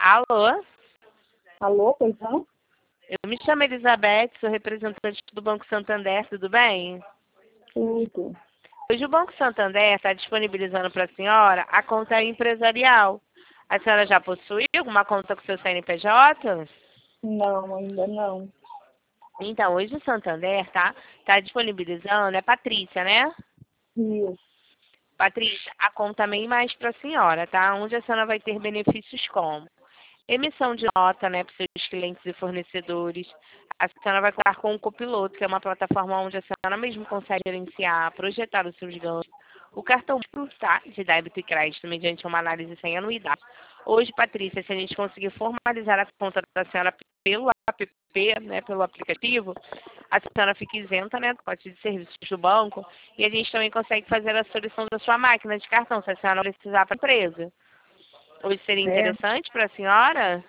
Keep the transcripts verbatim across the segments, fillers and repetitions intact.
Alô? Alô, pois não? Eu me chamo Elizabeth, sou representante do Banco Santander, tudo bem? Tudo. Hoje o Banco Santander está disponibilizando para a senhora a conta empresarial. A senhora já possui alguma conta com seu C N P J? Não, ainda não. Então, hoje o Santander tá, tá disponibilizando, é Patrícia, né? Isso. Patrícia, a conta bem mais para a senhora, tá? Onde a senhora vai ter benefícios como emissão de nota, né, para seus clientes e fornecedores. A senhora vai contar com o Copiloto, que é uma plataforma onde a senhora mesmo consegue gerenciar, projetar os seus ganhos. O cartão tá, de débito e crédito, mediante uma análise sem anuidade. Hoje, Patrícia, se a gente conseguir formalizar a conta da senhora pelo app, né, pelo aplicativo, a senhora fica isenta, né, do pacote de serviços do banco, e a gente também consegue fazer a solução da sua máquina de cartão, se a senhora não precisar para a empresa. Hoje seria É, interessante para a senhora?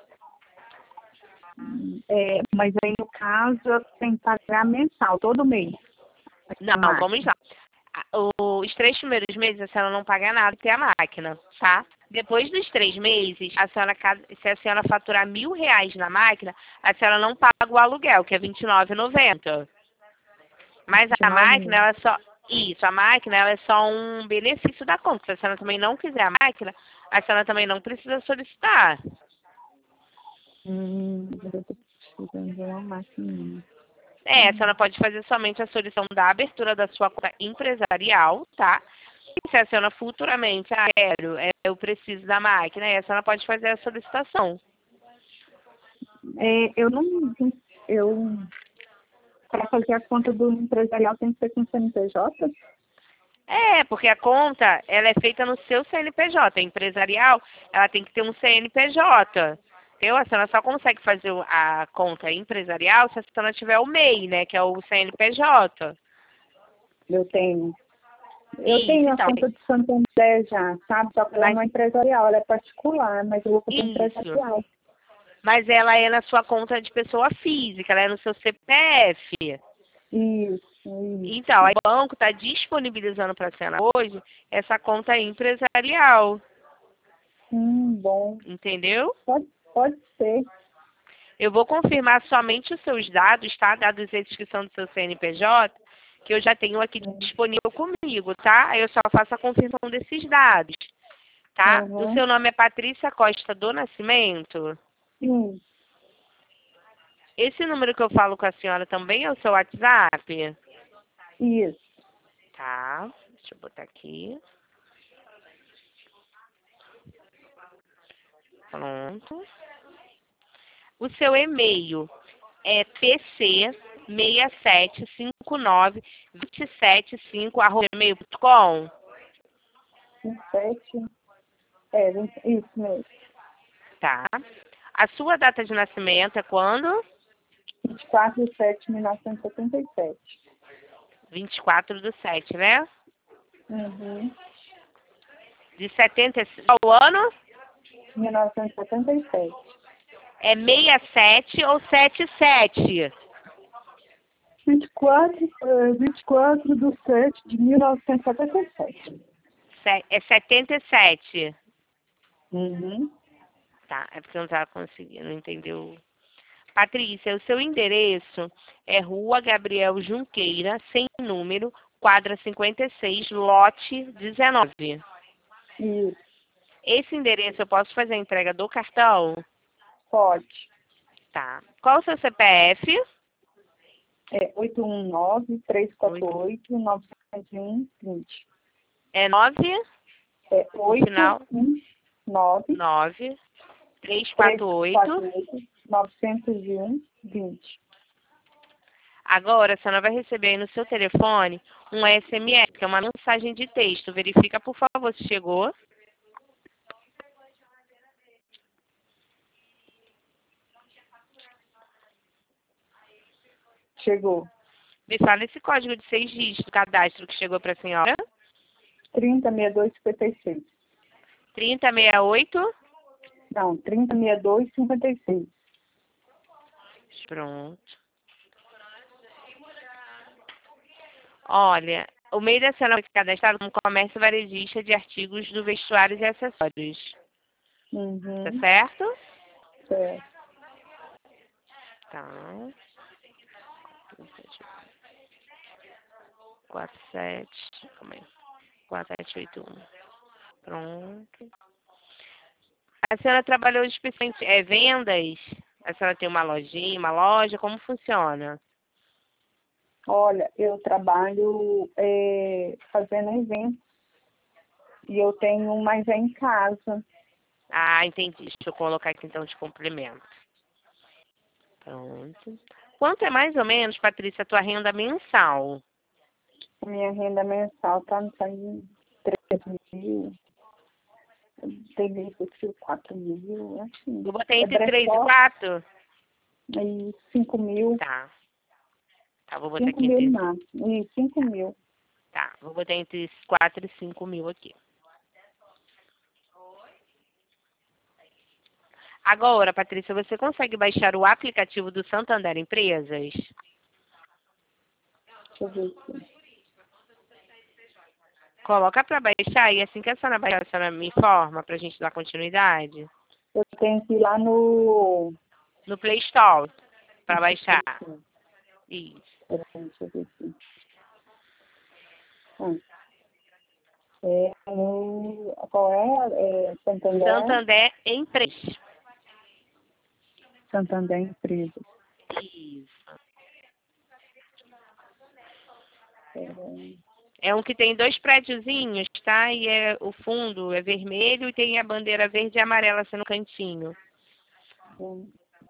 é, mas aí no caso eu tenho que pagar mensal, todo mês. Não, a máquina. vamos lá. A- Os três primeiros meses a senhora não paga nada para ter a máquina, tá? Depois dos três meses, a senhora, ca- se a senhora faturar mil reais na máquina, a senhora não paga o aluguel, que é vinte e nove reais e noventa centavos. Mas a vinte e nove máquina, mil. ela é só. Isso, a máquina ela é só um benefício da conta. Se a senhora também não quiser a máquina, a senhora também não precisa solicitar. Hum, eu tô precisando de uma máquina. É, a senhora pode fazer somente a solicitação da abertura da sua conta empresarial, tá? E se a senhora futuramente, ah, quero, é, eu preciso da máquina, aí a senhora pode fazer a solicitação. É, eu não. Eu. Para fazer a conta do empresarial tem que ser com C N P J? É, porque a conta, ela é feita no seu C N P J. A empresarial, ela tem que ter um C N P J. Entendeu? A senhora só consegue fazer o- a conta empresarial se a senhora tiver o M E I, né, que é o C N P J. Eu tenho. Eu Isso, tenho a então. conta de Santander já, sabe? Só que ela Mas, não é empresarial, ela é particular, mas eu vou fazer isso. empresarial. Mas ela é na sua conta de pessoa física, ela é no seu C P F. Isso, isso. Então, aí o banco está disponibilizando para a senhora hoje essa conta empresarial, Hum, bom. entendeu? Pode, pode ser. Eu vou confirmar somente os seus dados, tá? Dados esses que são do seu C N P J, que eu já tenho aqui disponível comigo, tá? Aí eu só faço a confirmação desses dados, tá? O Uhum. seu nome é Patrícia Costa do Nascimento? Sim, Esse número que eu falo com a senhora também é o seu WhatsApp? isso. Tá, deixa eu botar aqui. Pronto. O seu e-mail é p c seis sete cinco nove dois sete cinco arroba gmail ponto com. vinte e sete. É, vinte, isso mesmo. Tá. A sua data de nascimento é quando? vinte e quatro de setembro de mil novecentos e setenta e sete. vinte e quatro do sete, né? Uhum. De setenta e sete. Qual o ano? mil novecentos e setenta e sete. É sessenta e sete ou setenta e sete? vinte e quatro, é, vinte e quatro de setembro de mil novecentos e setenta e sete. Se- É setenta e sete. Uhum. Tá, é porque eu não estava conseguindo entender o... Patrícia, o seu endereço é Rua Gabriel Junqueira, sem número, quadra cinquenta e seis, lote dezenove. Isso, Esse endereço eu posso fazer a entrega do cartão? pode. Tá. Qual o seu C P F? É oito um nove, três quatro Oito. oito, nove zero um, vinte. É nove, É no final, oito um nove, nove, três três quatro quatro oito. oito, nove zero um, vinte. Agora, a senhora vai receber aí no seu telefone um S M S, que é uma mensagem de texto. Verifica, por favor, se chegou. Chegou. Me fala esse código de seis dígitos do cadastro que chegou para a senhora. trinta, sessenta e dois, cinquenta e seis. trinta sessenta e oito. Não, trinta, sessenta e dois, cinquenta e seis. Pronto. Olha, o meio da senhora foi cadastrado como comércio varejista de artigos do vestuário e acessórios. Uhum. Tá certo? Certo. Tá. quatro sete. Calma aí. quatro sete oito um. Pronto. A senhora trabalhou especialmente é, vendas? A senhora tem uma lojinha, uma loja? Como funciona? Olha, eu trabalho é, fazendo eventos e eu tenho, mas é em casa. Ah, entendi. Deixa eu colocar aqui então de complemento. Pronto. Quanto é mais ou menos, Patrícia, a tua renda mensal? A minha renda mensal está no três mil, tem vezes que quatro mil, assim. Eu botei É entre três e brechó quatro. e cinco mil, Tá. Tá, vou botar cinco aqui mil no entre. máximo, e cinco mil. Tá, vou botar entre quatro e cinco mil aqui. Agora, Patrícia, você consegue baixar o aplicativo do Santander Empresas? Deixa eu ver aqui. Coloca para baixar e assim que a senhora baixar, a senhora me informa para a gente dar continuidade. Eu tenho que ir lá no... No Play Store, para baixar. Isso. Peraí, deixa eu ver aqui. Ah, é, no, qual é? É Santander? Santander Empresas. Santander Empresas. Isso. Peraí. É um que tem dois prédiozinhos, tá? E é, o fundo é vermelho e tem a bandeira verde e amarela assim no cantinho. Hum,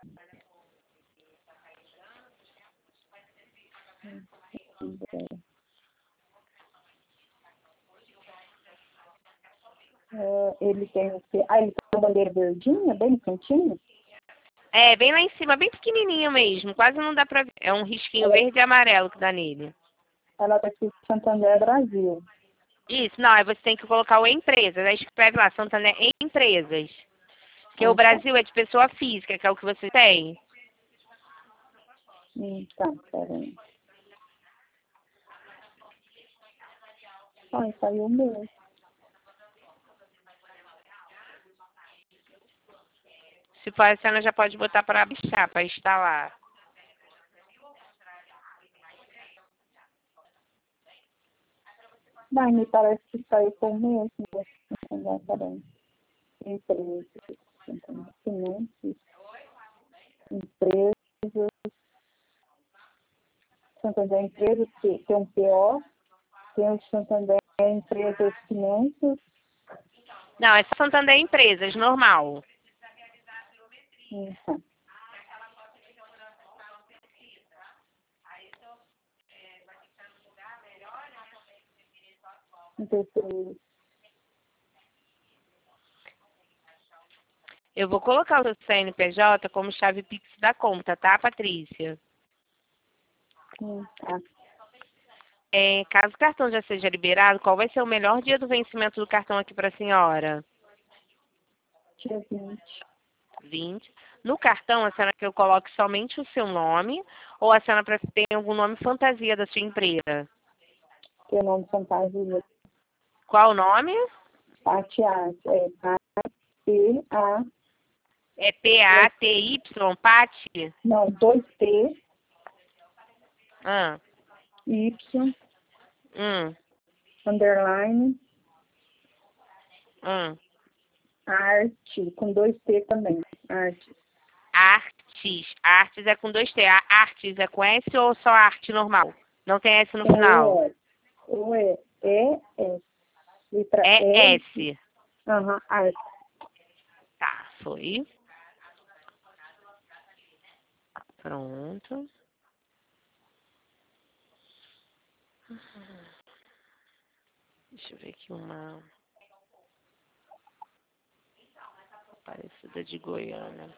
Santander. É, ele tem o quê? Ah, ele tem uma bandeira verdinha, bem no cantinho? É, bem lá em cima, bem pequenininho mesmo. Quase não dá pra ver. É um risquinho Ela, verde e amarelo que dá nele. ela tá aqui Santander Brasil. Isso, não, aí você tem que colocar o empresas. Aí escreve lá, Santander Empresas. Porque o Ah, tá. Brasil é de pessoa física, que é o que você tem. Hum, tá, peraí. Ah, saiu mesmo. Se for, a senhora já pode botar para baixar, para instalar. Mas me parece que saiu com o mesmo. Santander, peraí. Empresas. Santander Finanças. Empresas. Santander Empresas, que tem um P O. Tem o Santander Empresas Finanças. Não, é só Santander Empresas, normal. Hum, tá. Empresas. Eu vou colocar o seu C N P J como chave Pix da conta, tá, Patrícia? Hum, tá. É, caso o cartão já seja liberado, qual vai ser o melhor dia do vencimento do cartão aqui para a senhora? Dia vinte. vinte. No cartão, a senhora quer que eu coloque somente o seu nome ou a senhora prefere- tem algum nome fantasia da sua empresa? Que é o nome fantasia. Qual o nome? Patear. É P A. É P A T Y, Pati? Não, dois T. Ah, Y. hum, Underline. hum. Arte. Com dois T também. Arte. Artes. Artes é com dois T. A- Artes é com S ou só arte normal? Não tem S no Com final. O S. O E. E S. Letra É E. S. Aham. Arte. Tá, foi. Pronto. Deixa eu ver aqui uma parecida de Goiânia.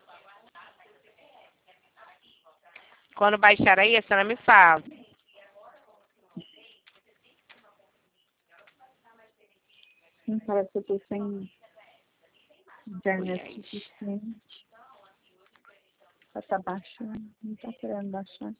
Quando baixar aí, a senhora me fala. Não parece que eu tô sem internet Goiás. suficiente. Só tá baixando. Não tá querendo baixar.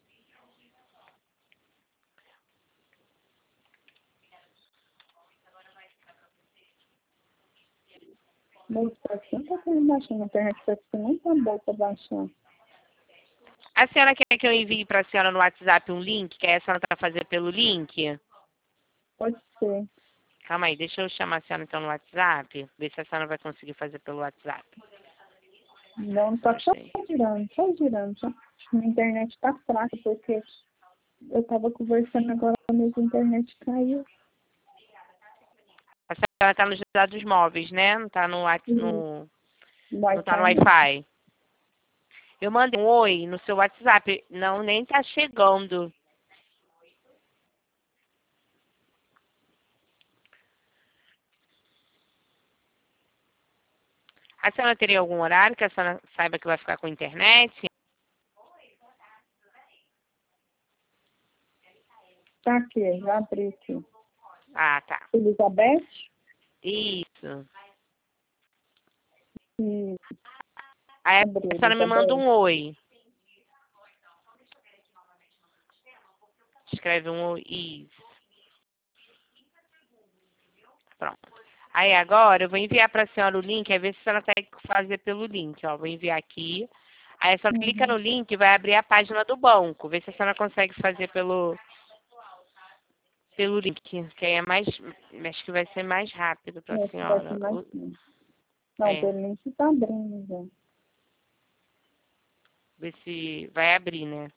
Mas pra que não tá querendo baixar na internet? Parece que não tá bom pra baixar. A senhora quer que eu envie para a senhora no WhatsApp um link, que aí a senhora vai fazer pelo link? Pode ser. Calma aí, deixa eu chamar a senhora então no WhatsApp, ver se a senhora vai conseguir fazer pelo WhatsApp. Não, tá só Achei. girando, só girando. Só. A internet tá fraca, porque eu tava conversando agora, mas a internet caiu. A senhora está nos dados móveis, né? Não está no, Whats- no, não tá no Wi-Fi não. Wi-Fi. Eu mandei um oi no seu WhatsApp. Não, nem tá chegando. A senhora teria algum horário que a senhora saiba que vai ficar com internet? Tá aqui, já abri aqui. Ah, tá. Elizabeth? Isso. E Aí abri, a senhora me manda Elizabeth. um oi. Escreve um oi. Isso. Pronto. Aí agora eu vou enviar para a senhora o link, aí ver se a senhora consegue fazer pelo link, ó. Vou enviar aqui. Aí a senhora Uhum. clica no link e vai abrir a página do banco. Vê se a senhora consegue fazer pelo, pelo link, que aí é mais. Acho que vai ser mais rápido para a Esse vai ser senhora. mais O- simples. Não, É, pelo link tá abrindo já. ver se vai abrir, né?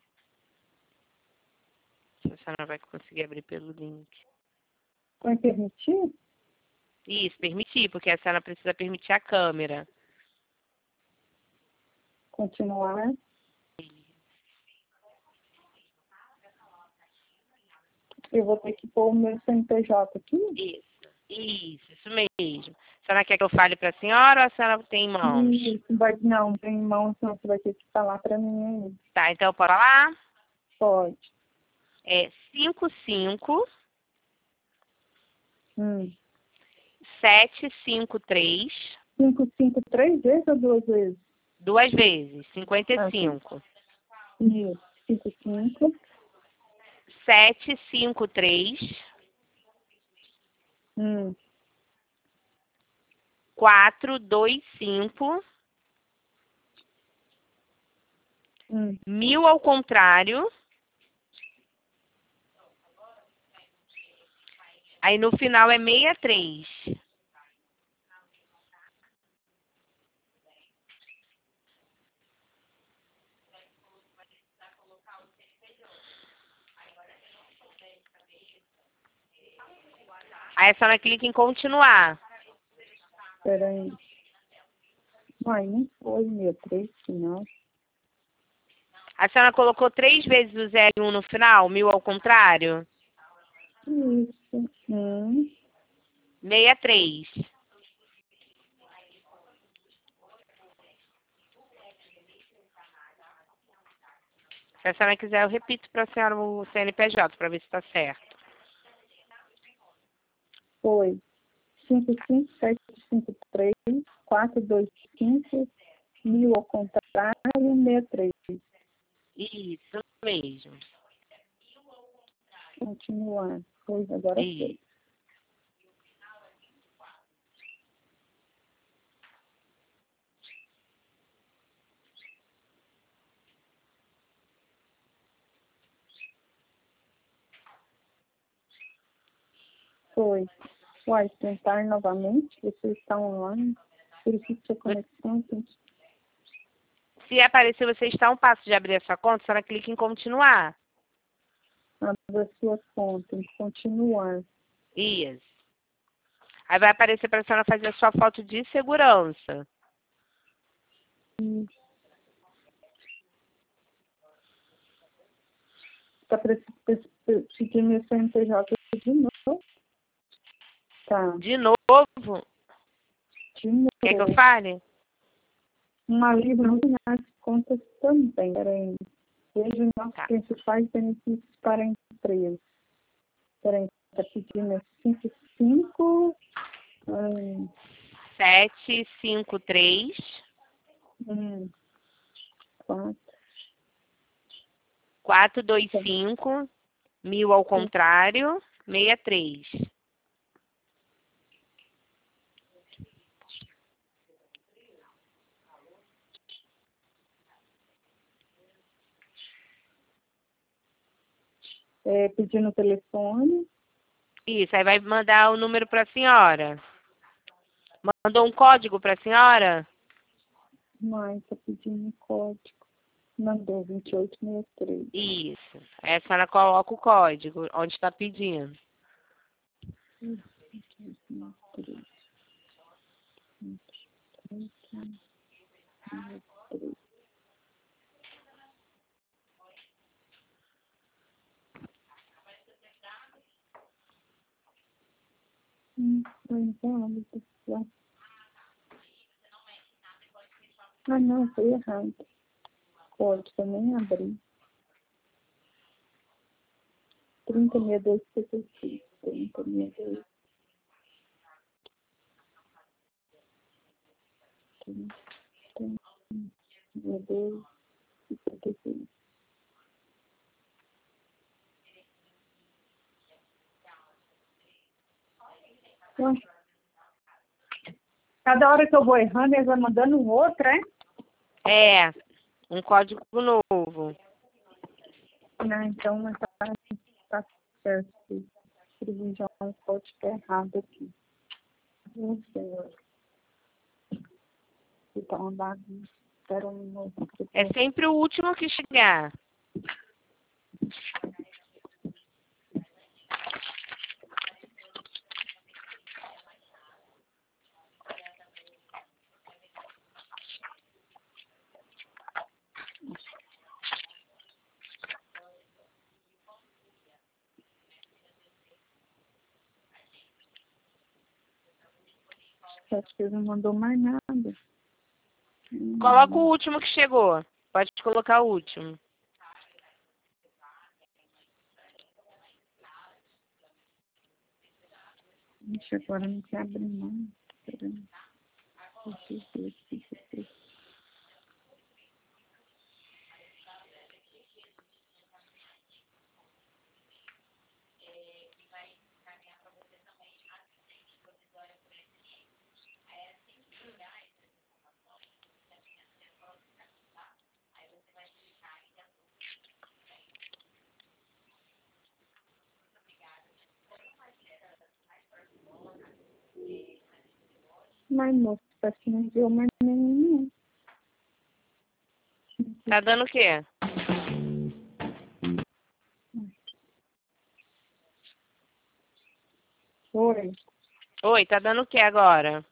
Se a senhora vai conseguir abrir pelo link. Vai permitir? Isso, permitir, porque a senhora precisa permitir a câmera. Continuar. Eu vou ter que pôr o meu C N P J aqui? Isso, isso, isso mesmo. A senhora quer que eu fale para a senhora ou a senhora tem em mãos? Isso, vai, não, tem mão, senão você vai ter que falar pra mim aí. Tá, então bora lá. Pode. É cinco cinco Hum. sete cinco três, Cinco, cinco, três vezes ou duas vezes? duas vezes, cinquenta e Ah, sim. cinco. Isso. Cinco, cinco. sete cinco três, Hum. quatro dois cinco, Hum. mil ao contrário. Aí no final é sessenta e três. Aí a senhora clica em continuar. Peraí. Ai, não foi meu três final. A senhora colocou três vezes o zero e um no final, mil ao contrário? Isso. Hum. sessenta e três. Se a senhora quiser, eu repito para a senhora o C N P J para ver se está certo. Foi. Cinco, cinco, sete, cinco, três, quatro, dois, cinco, mil ao contrário, sessenta e três. Isso mesmo. Continuar. Foi, agora foi. Isso. Foi. Uai, tentar novamente, você está online, verifique sua conexão. Tem que Se aparecer você está a um passo de abrir a sua conta, a senhora clica em continuar. abrir a sua conta, tem que continuar. Isso. Aí vai aparecer para a senhora fazer a sua foto de segurança. Está pedindo meu C N P J de novo. Tá, De novo, de novo. quer que eu fale? Uma livre não tem as contas também. Peraí. Veja os nossos Tá. principais benefícios para a empresa. Peraí, está pedindo cinco cinco. Hum, sete cinco três, hum, quatro. quatro dois cinco, mil ao contrário, sessenta e três. É, pedindo o telefone. Isso, aí vai mandar o número para a senhora. Mandou um código para a senhora? Mãe, tá pedindo código. Mandou vinte e oito sessenta e três. Isso. Aí a senhora coloca o código onde está pedindo. vinte e oito sessenta e três. vinte e oito sessenta e três. Hum, foi inválido. Ah, não, foi errado. Código, eu nem abri. trinta, sessenta e dois, setenta e seis. trinta, sessenta e dois. trinta, sessenta e dois, setenta e seis. Ué, cada hora que eu vou errando, eles vão mandando um outro, é? É, um código novo. Não, então não tá, tá certo. Escrevi já um código errado aqui. Não sei. Então, uma bagunça. Espera um minuto. É sempre o último que chegar. Acho que ele não mandou mais nada. Coloca o Hum, último que chegou. Pode colocar o último. Ixi, agora não quer abrir não. Esperando. Deixa eu ver aqui, deixa eu ver. Mas, moço, parece que não deu mais nenhum. Tá dando o quê? Oi. Oi, tá dando o quê agora?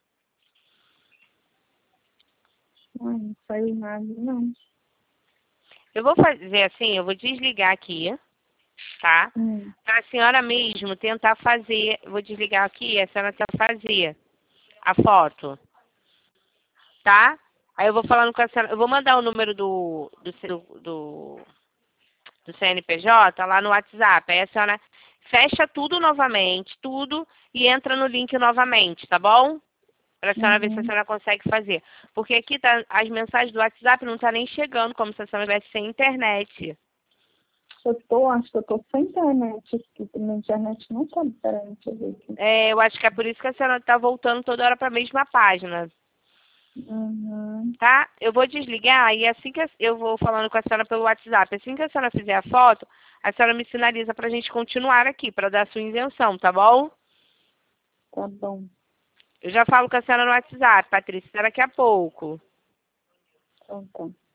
Ai, não saiu nada, não. Eu vou fazer assim, eu vou desligar aqui, tá? Hum, Pra senhora mesmo tentar fazer, vou desligar aqui, a senhora tentar fazer a foto, tá? Aí eu vou falando com a senhora, eu vou mandar o número do, do, seu- do, do C N P J lá no WhatsApp. Aí a senhora fecha tudo novamente, tudo, e entra no link novamente, tá bom? Pra senhora ver se a uhum. senhora consegue fazer. Porque aqui tá, as mensagens do WhatsApp não tá nem chegando, como se a senhora estivesse sem internet. Eu tô, acho que eu tô sem internet aqui. Minha internet não tá diferente, deixa eu ver aqui. É, eu acho que é por isso que a senhora tá voltando toda hora pra mesma página, Uhum. tá? Eu vou desligar e assim que eu vou falando com a senhora pelo WhatsApp, assim que a senhora fizer a foto, a senhora me sinaliza pra gente continuar aqui, pra dar a sua isenção, tá bom? Tá bom. Eu já falo com a senhora no WhatsApp, Patrícia, daqui a pouco. Então tá.